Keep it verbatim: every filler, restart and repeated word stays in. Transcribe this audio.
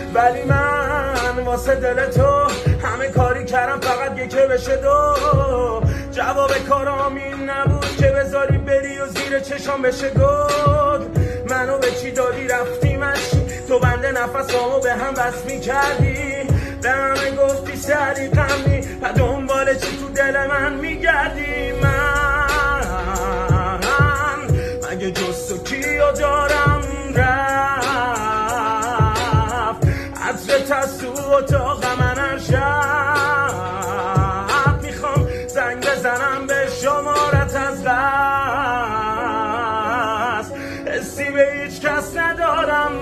ولی من واسه دل تو همه کاری کردم فقط یکه بشه دو. جواب کارام این نبود که بذاری بری و زیر چشام بشه گود. منو به چی دادی رفتی مشی تو بنده نفسامو به هم بس می کردی. به همه گفتی سریقمی و دنبال چی تو دل من میگردی. من مگه جز تو کیو دارم رفت عطرت از تو اتاق من هر شب.